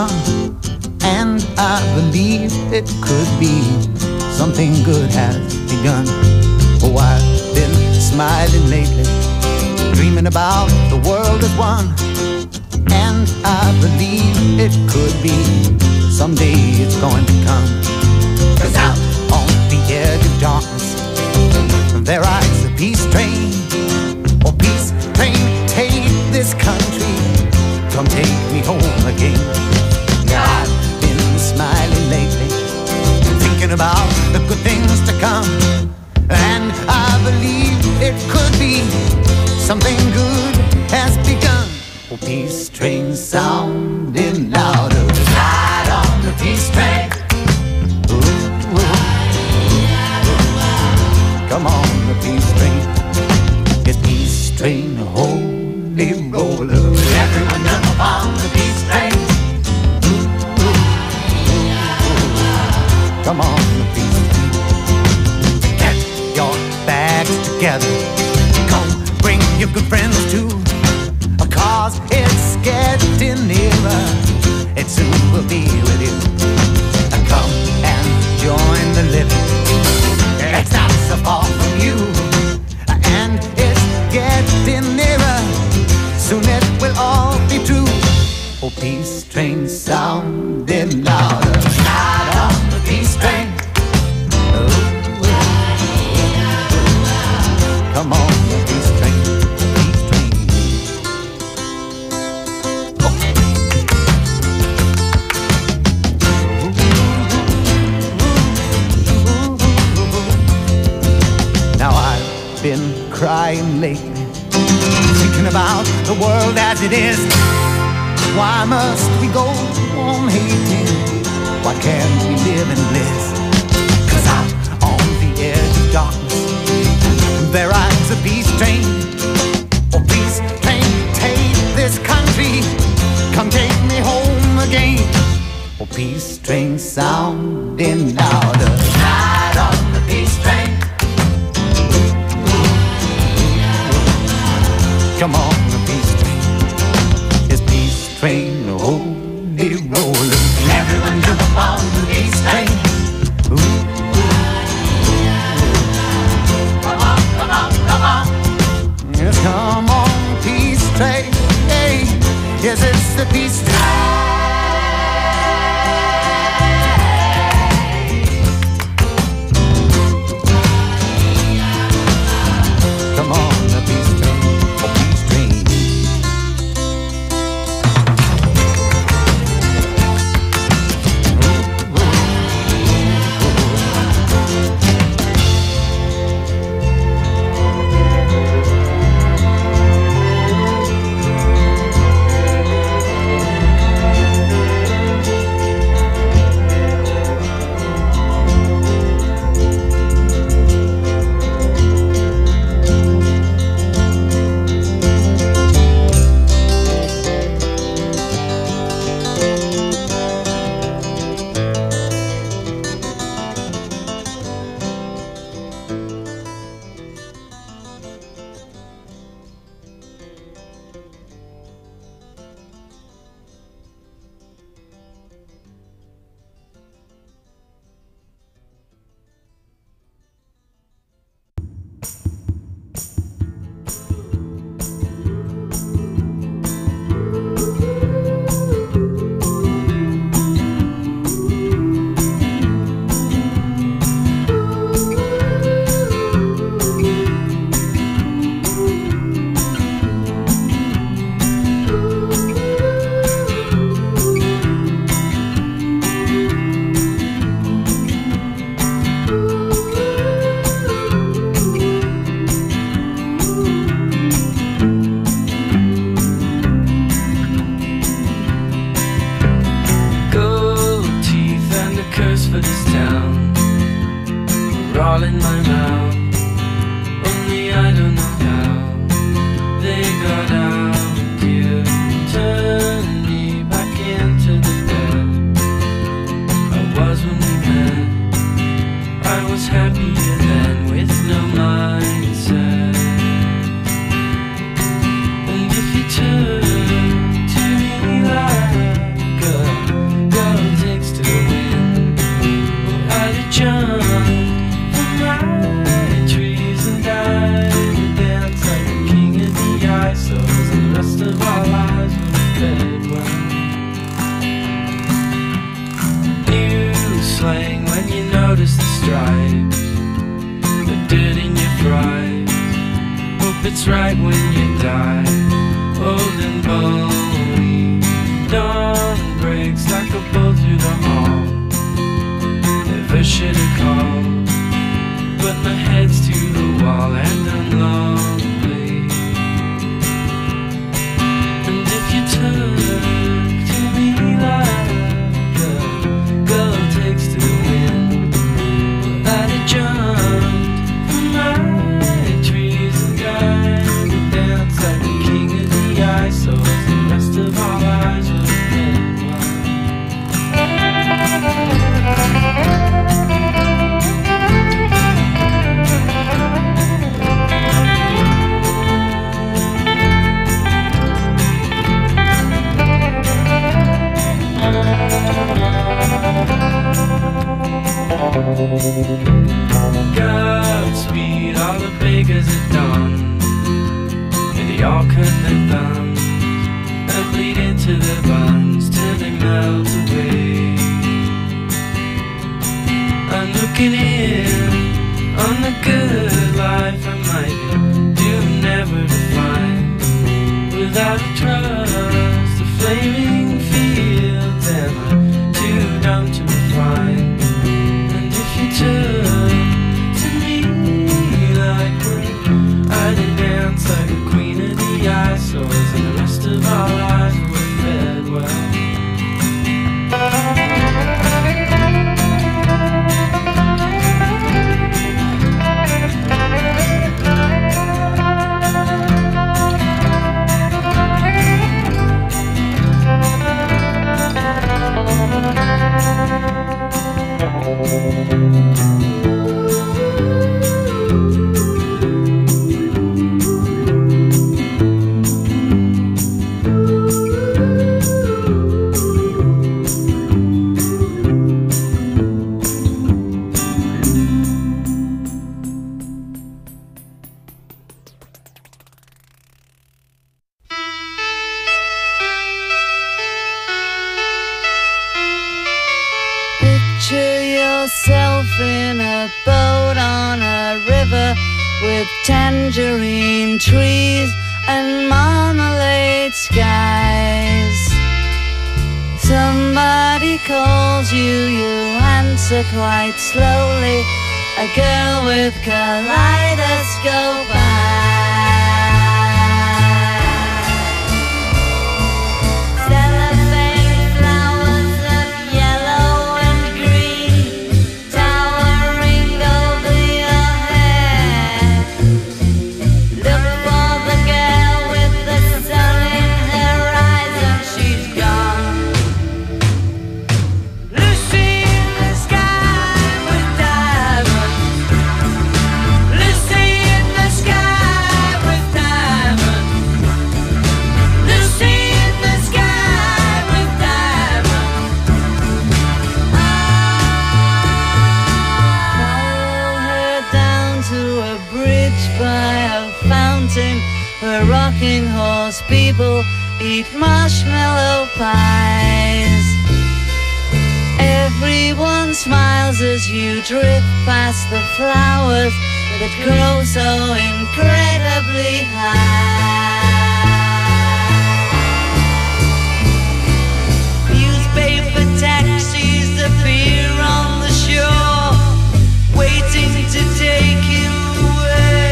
and I believe it could be. Something good has begun. Oh, I've been smiling lately, dreaming about the world as one, and I believe it could be. Someday it's going to come. 'Cause out on the edge of darkness there rides a peace train. Oh, peace train, take this country, come take me home again. Now I've been smiling lately, thinking about the good things to come, and I believe it could be. Something good has begun. Oh, peace train sounding louder, ride on the peace train. Ooh, ooh. Come on, the peace train. It's peace train, holy roller. Everyone jump upon the peace train. Ooh, ooh. Come on, the peace train. Get your bags together. Come, bring your good friends too. 'Cause it's getting nearer. It soon will be with you. Come and join the living. It's not so far from you, and it's getting nearer. Soon it will all be true. Oh, peace train sounding louder. Ride on the peace train. Oh, come on, the peace train. Peace train. Oh. Now I've been crying lately, thinking about the world as it is. Why must we go on hating? Why can't we live in bliss? 'Cause out on the edge of darkness there rides a peace train. Oh, peace train, take this country, come take me home again. Oh, peace train sounding louder, ride on the peace train. Come on, the peace train. It's peace train, holy roller. Everyone jump upon the peace train. Ooh. Come on, come on, come on. Yes, come on, peace train. Hey, yes, it's the peace train. Come on, the peace train. And if you turn to me like a notice the stripes, the dirt in your fries. Hope it's right when you die, old and bony. Dawn breaks like a bolt through the hall. Never should have called, but my head's to the wall and I'm lonely. And if you turn to me like a girl takes to the wind, well, I'd have jumped from my trees and gone to dance like the king of the ice, so as the rest of our lives would have been. Godspeed, all the beggars are done, and they all cut their thumbs and bleed into their buns till they melt away. I'm looking in on the good life I might be doomed never to find. Without a trust, the flaming fields, and I'm too dumb to refine. And if you turn to me like when I did dance like a queen of the ice, so as the rest of our lives were fed well. Picture yourself in a boat on a river with tangerine trees and marmalade skies. Somebody calls you, you answer quite slowly. A girl with kaleidoscope eyes. Where rocking horse people eat marshmallow pies. Everyone smiles as you drift past the flowers that grow so incredibly high. Newspaper taxis appear on the shore, waiting to take you away.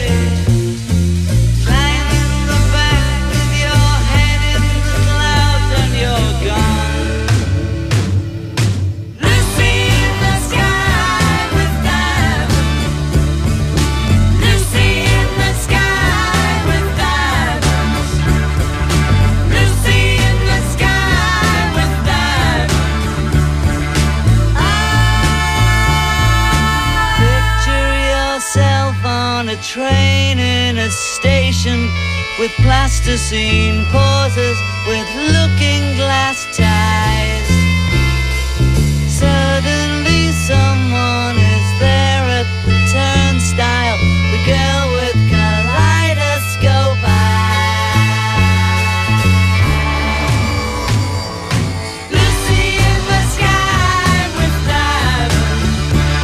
Train in a station with plasticine pauses with looking glass ties. Suddenly someone is there at the turnstile, the girl with kaleidoscope eyes. Lucy in the sky with diamonds.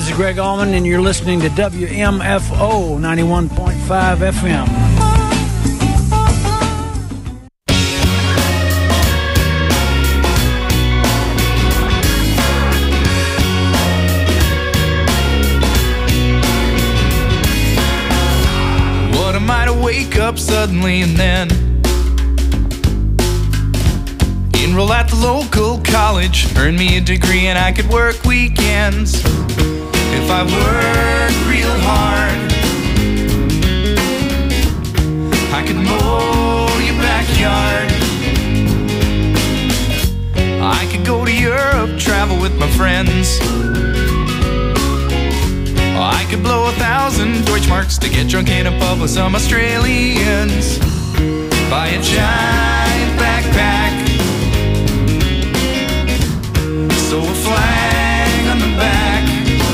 this is Greg Allman, and you're listening to WMFO 91.5 FM. What am I to wake up suddenly and then enroll at the local college, earn me a degree, and I could work weekends if I work real hard. I could mow your backyard. I could go to Europe, travel with my friends. I could blow 1,000 Deutschmarks to get drunk in a pub with some Australians. Buy a giant backpack, sew a flag on the back.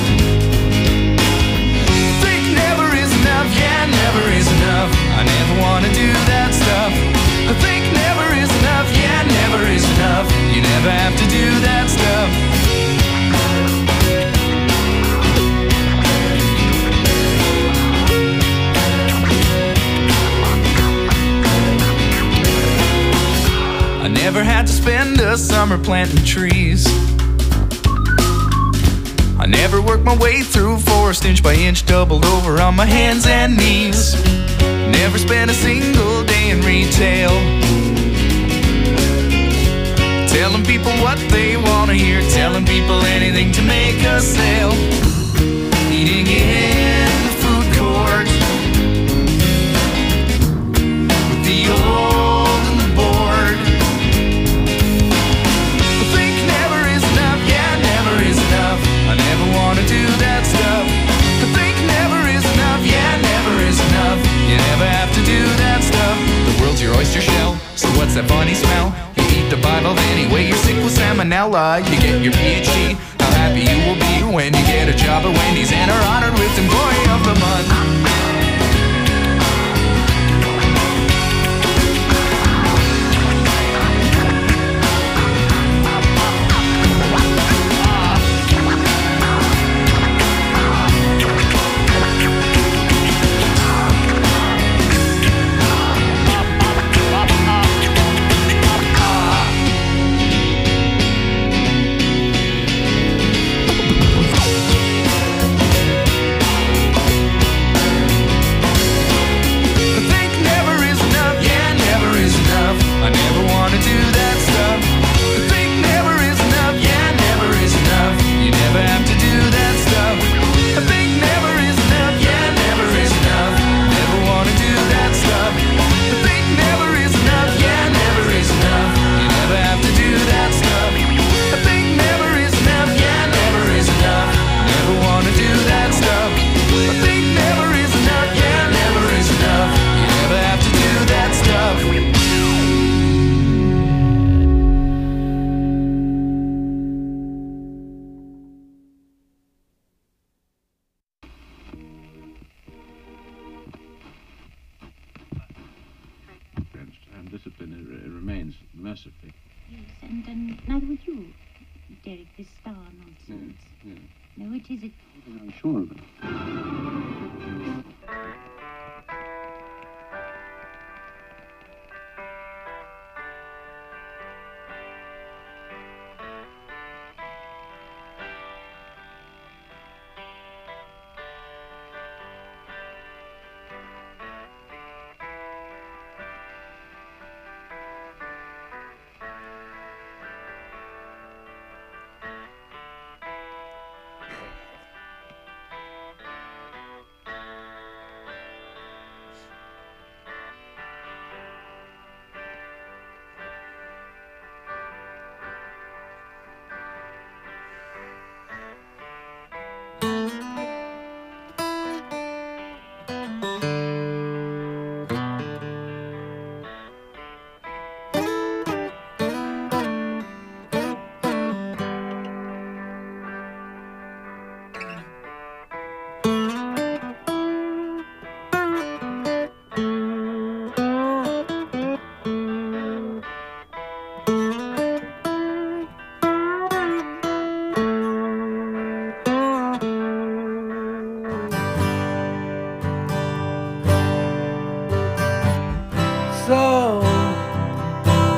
Think never is enough, yeah, never is enough. I never wanna do that stuff. I think never is enough, yeah, never is enough. You never have to do that stuff. I never had to spend a summer planting trees. I never worked my way through forest inch by inch, doubled over on my hands and knees. Never spent a single day in retail, telling people what they want to hear, telling people anything to make a sale. Eating in the food court with the old and the bored. I think never is enough, yeah, never is enough. I never wanna do that stuff. I think never is enough, yeah, never is enough. You never have to do that stuff. The world's your oyster shell, so what's that funny smell? You eat the Bible anyway, you're sick with salmonella. You get your PhD, how happy you will be when you get a job at Wendy's and are honored with Employee of the Month.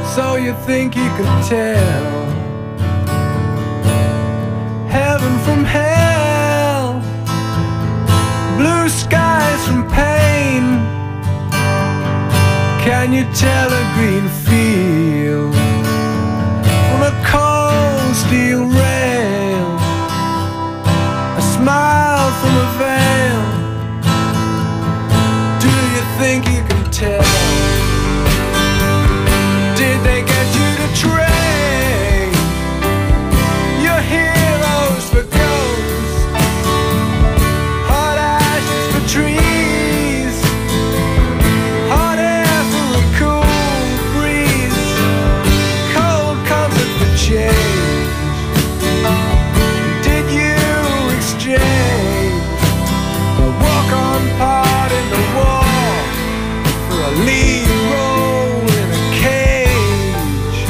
So you think you can tell heaven from hell, blue skies from pain? Can you tell a green field from a cold steel rail, a smile from a veil? Do you think you can tell? Did they get you to trade your heroes for ghosts, hot ashes for trees, hot air for a cool breeze, cold comfort for change? Did you exchange a walk-on part in the war for a lead role in a cage?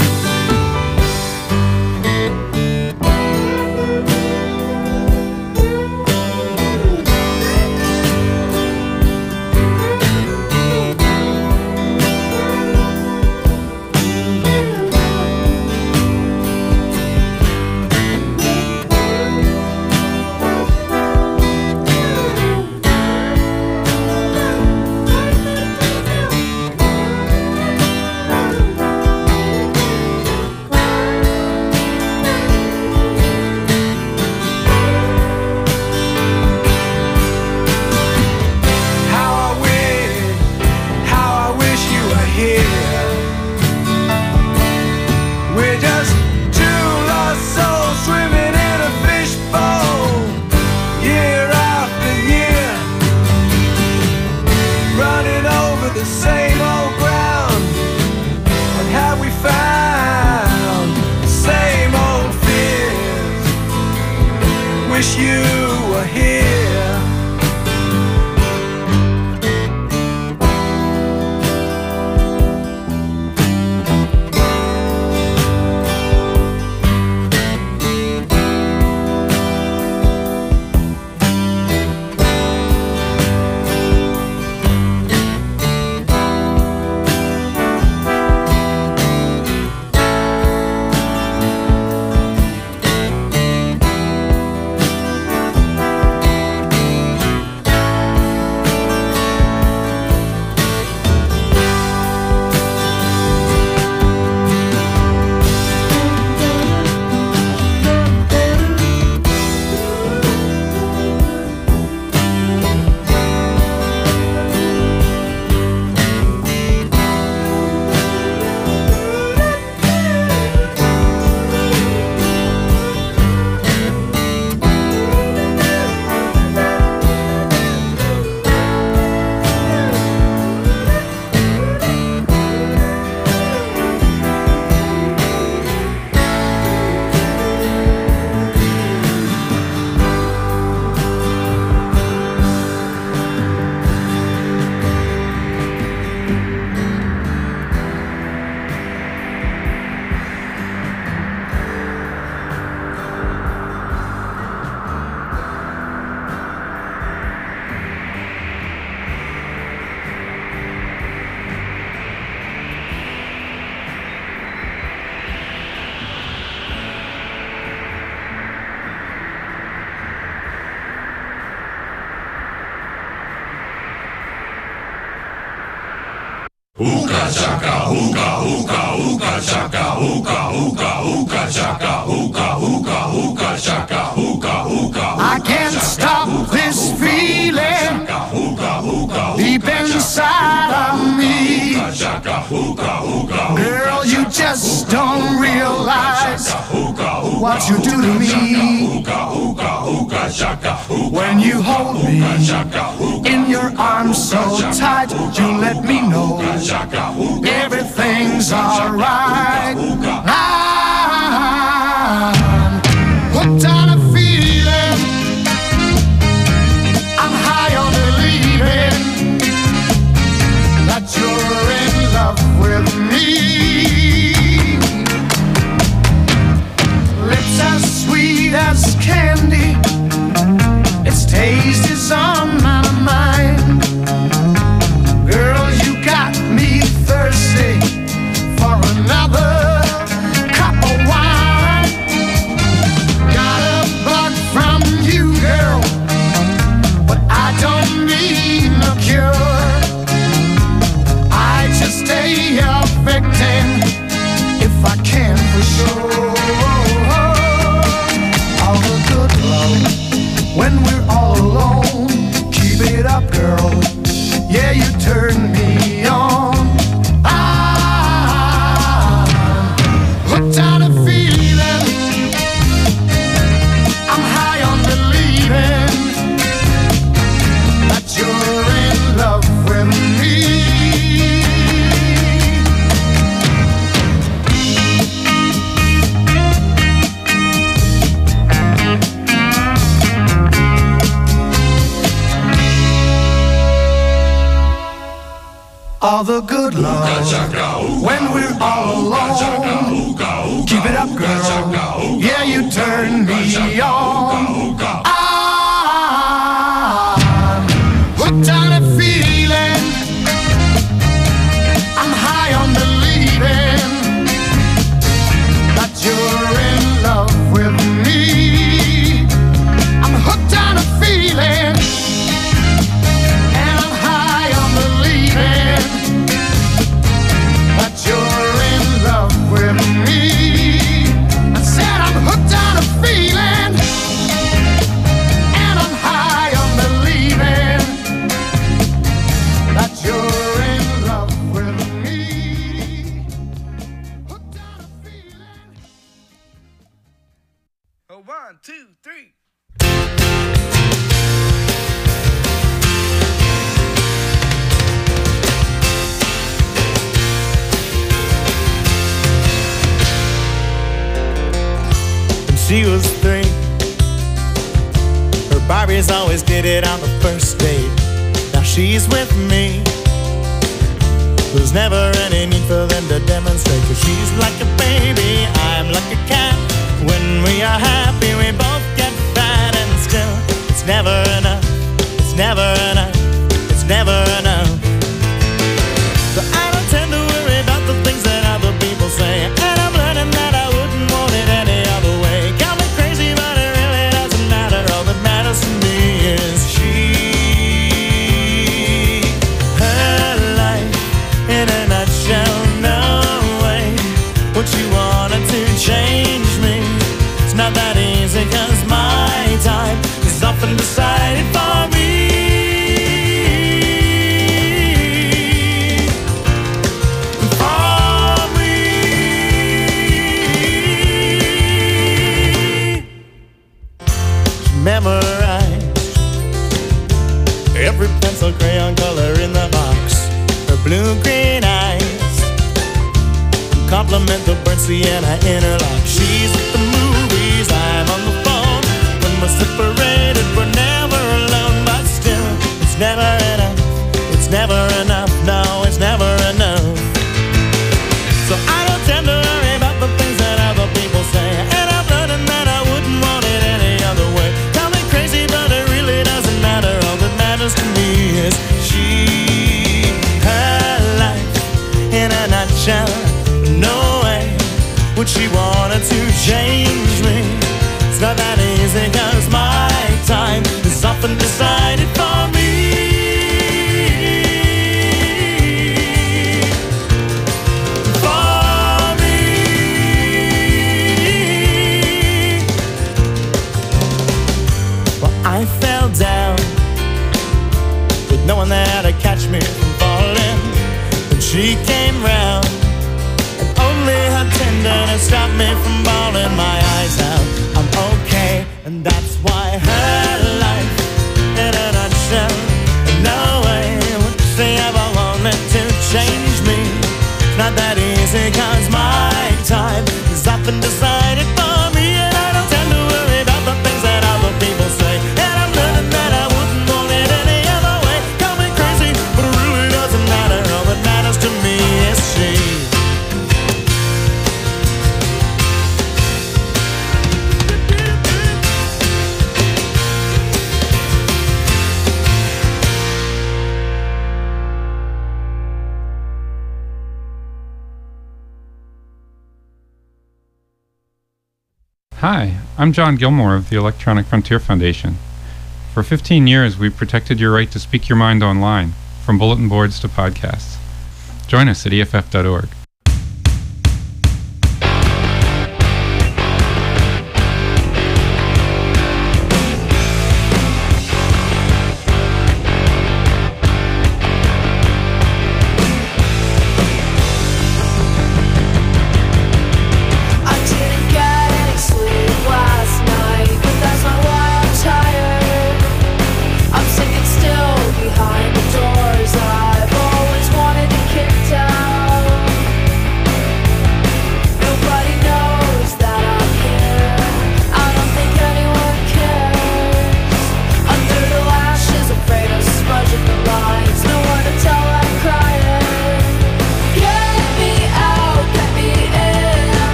How I wish you were here. We're just two lost souls swimming in a fishbowl, year after year, running over the same old ground. What have we found? The same old fears. Wish you were here. Hookah chaka, hookah, hookah, hookah chaka, hookah, hookah, hookah chaka, hookah, hookah, hookah chaka, hookah, hookah. I can't stop this feeling deep inside of me. Girl, you just don't realize what you do to me. When you hold me in your arms so tight, you let me know everything's alright. I'm hooked on a feeling, I'm high on believing that you're in love with me. Lips as sweet as candy, its taste is on my mind. Girl, you got me thirsty for another girl. Yeah, you turn me on. I'm hooked on a feeling. I'm high on believing that you're in love with me. All the good love when we're all alone. Keep it up, girl. Yeah, you turn me on. I'm hooked on a feeling. I'm high on believing that you're in love with me. I'm hooked on a feeling. You're in love with me. I said I'm hooked on a feeling, and I'm high on believing that you're in love with me. Hooked on a feeling. Oh, 1, 2, 3. She was 3. Her Barbies always did it on the first date. Now she's with me. There's never any need for them to demonstrate, 'cause she's like a baby, I'm like a cat. When we are happy, we both get fat, and still, it's never enough. It's never enough. It's never enough. So I don't tend to worry about the things that other people say, and I'm learning that I wouldn't want it any other way. Got me crazy, but it really doesn't matter. All that matters to me is she. Her life in a nutshell, no way would she wanted to change me. It's not that easy, 'cause my time is often decided for me. Memorized every pencil crayon color in the box. Her blue-green eyes complement the burnt sienna interlock. She's at the movies, I'm on the phone. When we're separated, we're never alone. But still, it's never enough. It's never enough. No, it's never enough. So I don't tend to worry about the things that other people say, and I'm learning that I wouldn't want it any other way. But it really doesn't matter. All that matters to me is she. Her life in a nutshell, no way would she wanted to change me. It's not that easy, 'cause my time is often decided for me. For me. Well, I fell down with no one there to catch me from falling. When she came round, and only her tenderness stopped me from bawling my eyes out. I'm okay, and that's why her life in a nutshell, no way would she ever wanted to change me. It's not that easy, 'cause my time is often decided for me, and I don't tend to worry about the things that other people say. And I'm learning that I wouldn't want it any other way. Got me crazy, but it really doesn't matter. All that matters to me is she. Hi, I'm John Gilmore of the Electronic Frontier Foundation. For 15 years, we've protected your right to speak your mind online, from bulletin boards to podcasts. Join us at EFF.org.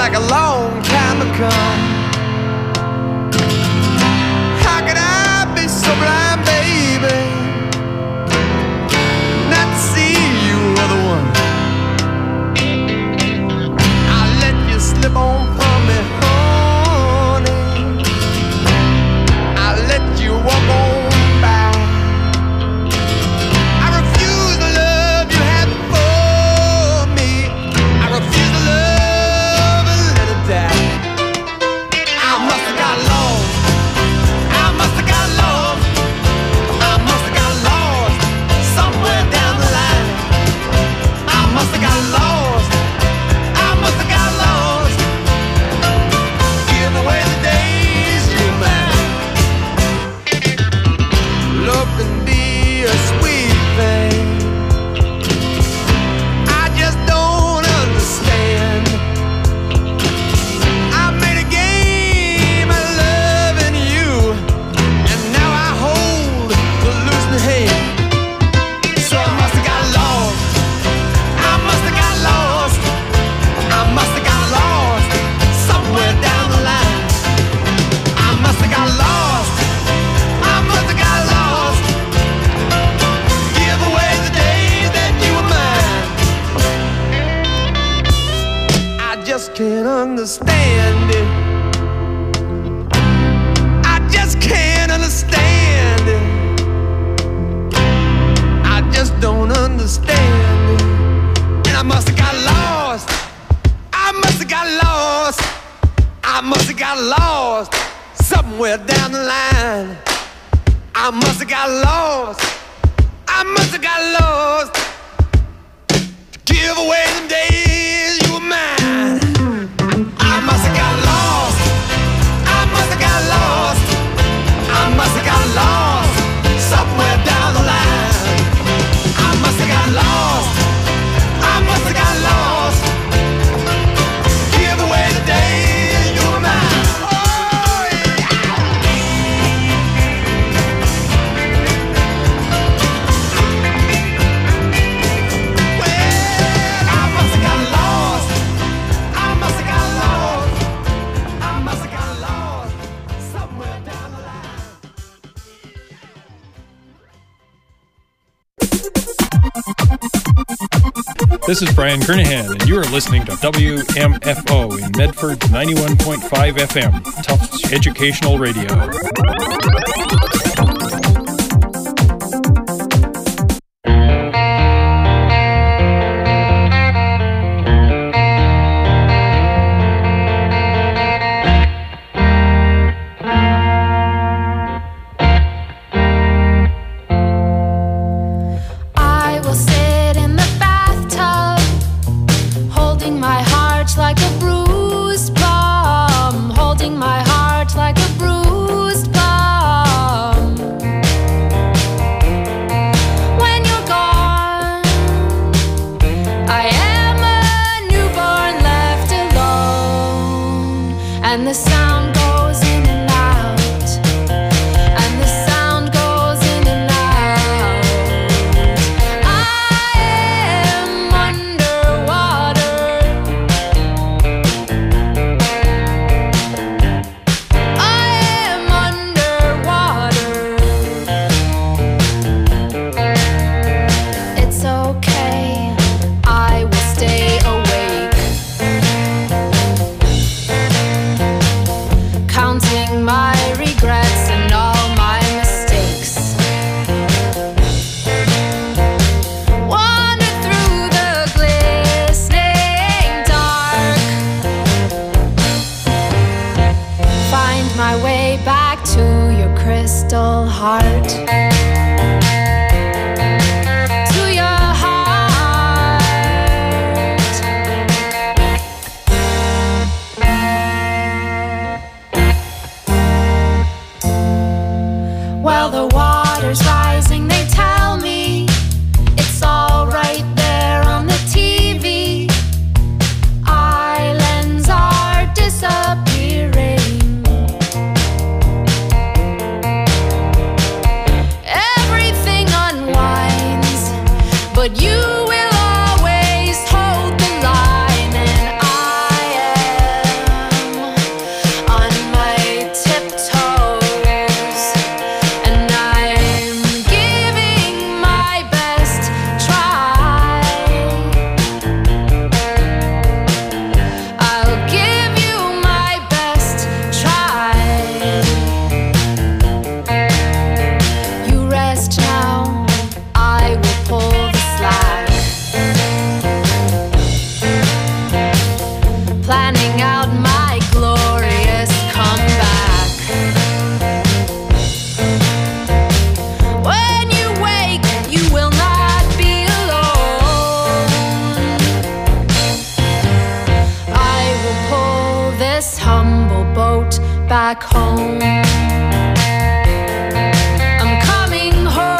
like a long time to come. How could I be so blind, baby, not to see you were the one? I let you slip on from me, honey. I let you walk on by. I refuse the love you had before me. I refuse the love and let it die. I must have got lost. I must have got lost. I must have got lost somewhere down the line. I must have got lost. I must have got lost. Give away the days you're mine. Love can be a sweet thing. I just don't understand. I made a game of loving you, and now I hold the losing hand. So I must have got lost. I must have got lost. I must have got lost somewhere down the line. I must have got lost. I must have got lost. Give away the days that you were mine. I just can't understand it. I just can't understand it. I just don't understand it. And I must have got lost. I must have got lost. I must have got lost somewhere down the line. I must have got lost. I must have got lost to give away the days you were mine. I must have got lost. I must have got lost. I must have got lost somewhere down the line. I must have got lost. I must have got lost. Give away the days you were mine. Oh, yeah. Well, I must have got lost. I must have got lost. I must have got lost somewhere down the line. This is Brian Kernahan, and you are listening to WMFO in Medford 91.5 FM, Tufts Educational Radio. I will sit in the bathtub, holding my heart like a bruised plum, holding my heart like a bruised plum. When you're gone, I am a newborn left alone, and the sound goes in and out, and the sound goes in and out. I am underwater. I am underwater. It's okay, I will stay awake, counting my regrets and all my mistakes. Wander through the glistening dark, find my way back to your crystal heart. To your heart. Well, the water's rising, they tell me. It's all right there on the TV. Islands are disappearing. my glorious comeback. When you wake, you will not be alone. I will pull this humble boat back home. I'm coming home.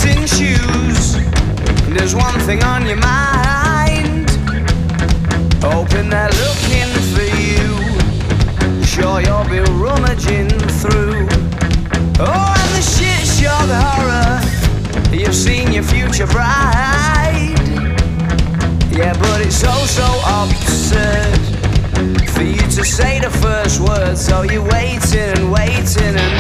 dancing shoes. There's one thing on your mind, hoping they're looking for you. Sure you'll be rummaging through. Oh, and the shit shock horror, you've seen your future bride. Yeah, but it's so absurd for you to say the first word. So you're waiting and waiting, and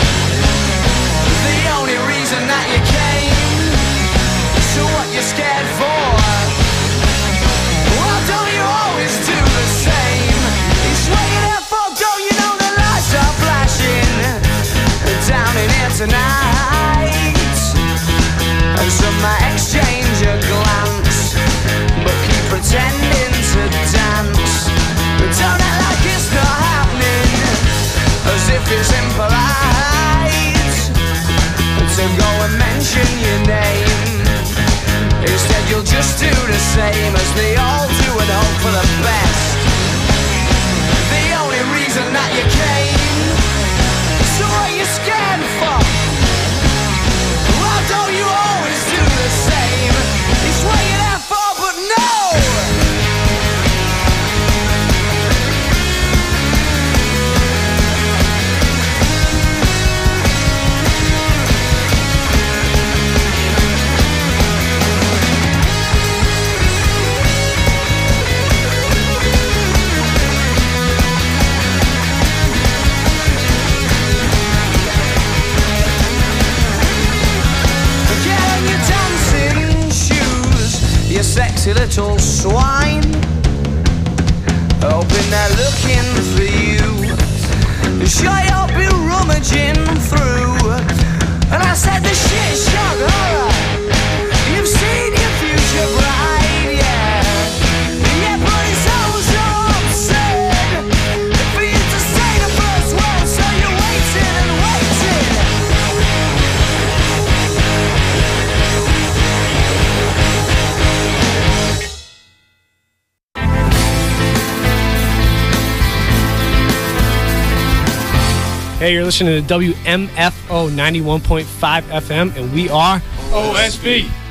the only reason that you came, so what you scared for? Well, don't you always do the same? It's what you're there for, don't you know the lights are flashing down in here tonight? And some might exchange a glance, but keep pretending to dance. But don't act like it's not happening, as if it's impolite to go and mention your name. Instead you'll just do the same as they all do and hope for the best. The only reason that you came, so what you scared for? Well, don't you always do the same? It's what you're there for, but no! You sexy little swine, hoping they're looking for you. Sure you'll be rummaging through. And I said the shit shock horror, you've seen your future bride, yeah. Yeah, but it's so absurd for you to say the first word. So you're waiting and waiting. Hey, you're listening to WMFO 91.5 FM, and we are OSB.